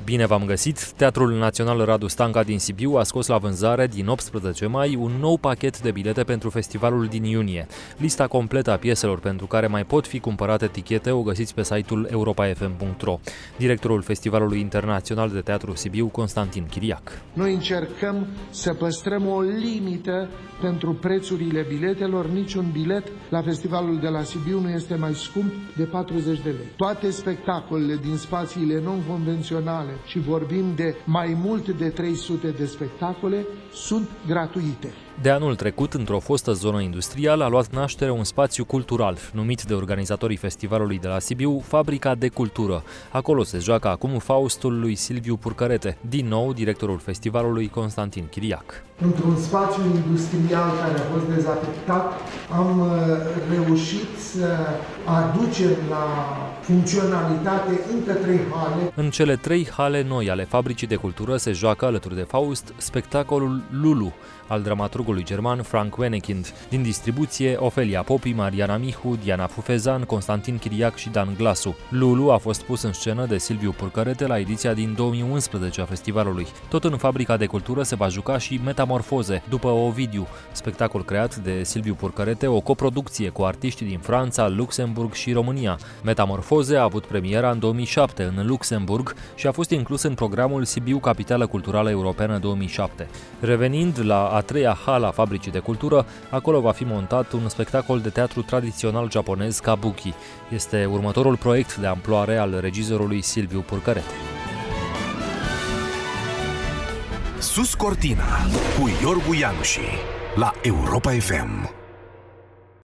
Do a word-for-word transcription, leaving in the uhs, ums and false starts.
Bine v-am găsit! Teatrul Național Radu Stanca din Sibiu a scos la vânzare din optsprezece mai un nou pachet de bilete pentru festivalul din iunie. Lista completă a pieselor pentru care mai pot fi cumpărate tichete o găsiți pe site-ul europa f m punct r o. Directorul Festivalului Internațional de Teatru Sibiu, Constantin Chiriac. Noi încercăm să păstrăm o limită pentru prețurile biletelor. Niciun bilet la festivalul de la Sibiu nu este mai scump de patruzeci de lei. Toate spectacolele din spațiile non-convenționale, și vorbim de mai mult de trei sute de spectacole, sunt gratuite. De anul trecut, într-o fostă zonă industrială, a luat naștere un spațiu cultural, numit de organizatorii festivalului de la Sibiu Fabrica de Cultură. Acolo se joacă acum Faustul lui Silviu Purcărete, din nou directorul festivalului Constantin Chiriac. Într-un spațiu industrial care a fost dezafectat, am reușit să aducem la funcționalitate încă trei hale. În cele trei hale noi ale Fabricii de Cultură se joacă, alături de Faust, spectacolul Lulu, al dramaturgului german Frank Wenekind. Din distribuție, Ofelia Popi, Mariana Mihu, Diana Fufezan, Constantin Chiriac și Dan Glasu. Lulu a fost pus în scenă de Silviu Purcărete la ediția din două mii unsprezece a festivalului. Tot în Fabrica de Cultură se va juca și Metamorfoze, după Ovidiu, spectacol creat de Silviu Purcărete, o coproducție cu artiști din Franța, Luxemburg și România. Metamorfoze a avut premiera în două mii șapte în Luxemburg și a fost inclus în programul Sibiu Capitală Culturală Europeană două mii șapte. Revenind la a treia hală a Fabricii de Cultură, acolo va fi montat un spectacol de teatru tradițional japonez Kabuki. Este următorul proiect de amploare al regizorului Silviu Purcărete. Sus Cortina cu Iorgu Ianuși la Europa F M.